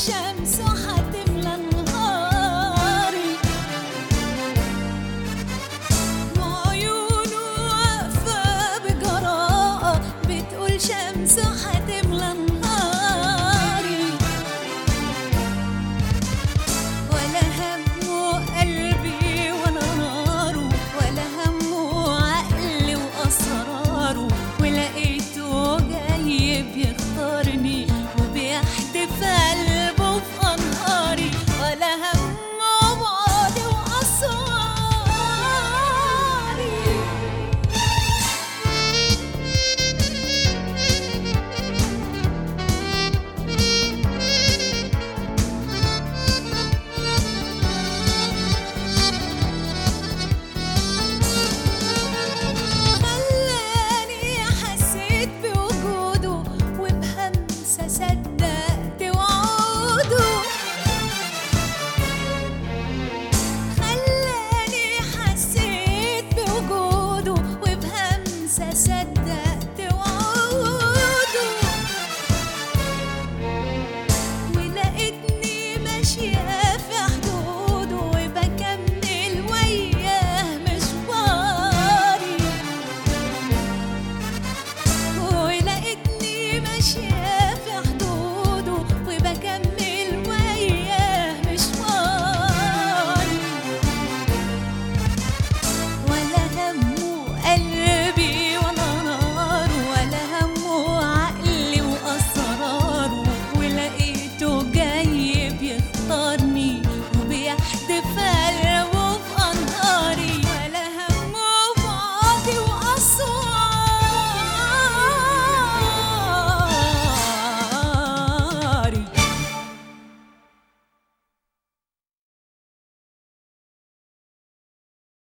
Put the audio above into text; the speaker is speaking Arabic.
شمسه هتملى نهاري، وعيونه واقفة بجراءة بتقول شمسه هتملى نهاري، ولا همه قلبي ولا ناره، ولا همه عقلي وأسراره، ولقيته جاي بيختارني وبيحدف قلبه في أنهاري، ولا همه بعدي وأسواري. خلاني حسيت بوجوده وبهمسة صدقت وعوده، خلاني حسيت بوجوده وبهمسة صدقت وعوده، ولقيتني ماشية في حدوده وبكمل وياه مشواري، ولقيتني ماشية